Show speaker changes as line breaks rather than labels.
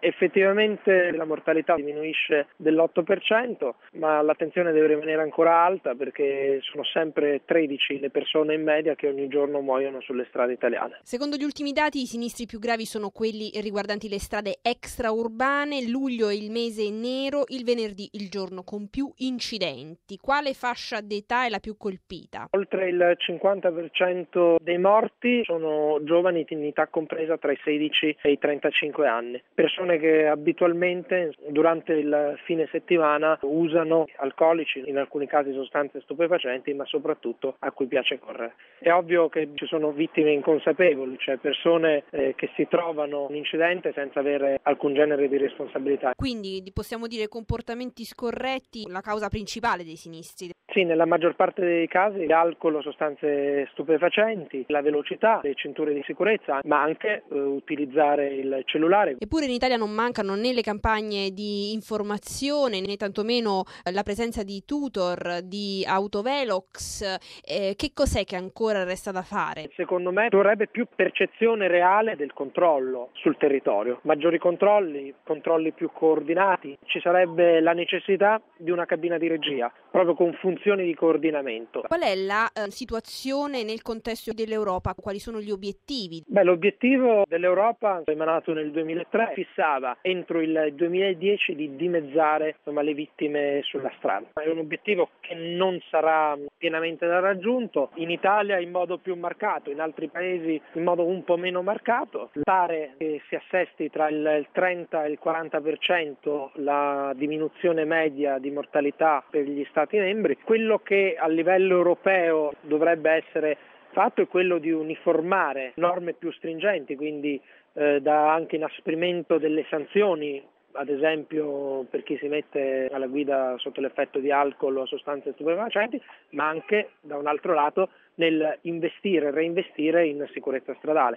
Effettivamente la mortalità diminuisce dell'8%, ma l'attenzione deve rimanere ancora alta perché sono sempre 13 le persone in media che ogni giorno muoiono sulle strade italiane.
Secondo gli ultimi dati, i sinistri più gravi sono quelli riguardanti le strade extraurbane. Luglio è il mese nero, il venerdì il giorno con più incidenti. Quale fascia d'età è la più colpita?
Oltre il 50% dei morti sono giovani in età compresa tra i 16 e i 35 anni, persone che abitualmente durante il fine settimana usano alcolici, in alcuni casi sostanze stupefacenti, ma soprattutto a cui piace correre. È ovvio che ci sono vittime inconsapevoli, cioè persone che si trovano in incidente senza avere alcun genere di responsabilità.
Quindi possiamo dire comportamenti scorretti la causa principale dei sinistri.
Sì, nella maggior parte dei casi alcol o sostanze stupefacenti, la velocità, le cinture di sicurezza, ma anche utilizzare il cellulare.
Eppure in Italia non mancano né le campagne di informazione né tantomeno la presenza di tutor, di autovelox. Che cos'è che ancora resta da fare?
Secondo me dovrebbe più percezione reale del controllo sul territorio, maggiori controlli più coordinati. Ci sarebbe la necessità di una cabina di regia, proprio con funzioni di coordinamento.
Qual è la situazione nel contesto dell'Europa? Quali sono gli obiettivi?
L'obiettivo dell'Europa, emanato nel 2003, fissava entro il 2010 di dimezzare le vittime sulla strada. È un obiettivo che non sarà pienamente raggiunto, in Italia in modo più marcato, in altri paesi in modo un po' meno marcato. Pare che si assesti tra il 30 e il 40% la diminuzione media di mortalità per gli Stati membri. Quello che a livello europeo dovrebbe essere fatto è quello di uniformare norme più stringenti, quindi da anche inasprimento delle sanzioni, ad esempio per chi si mette alla guida sotto l'effetto di alcol o sostanze stupefacenti, ma anche da un altro lato nel investire e reinvestire in sicurezza stradale.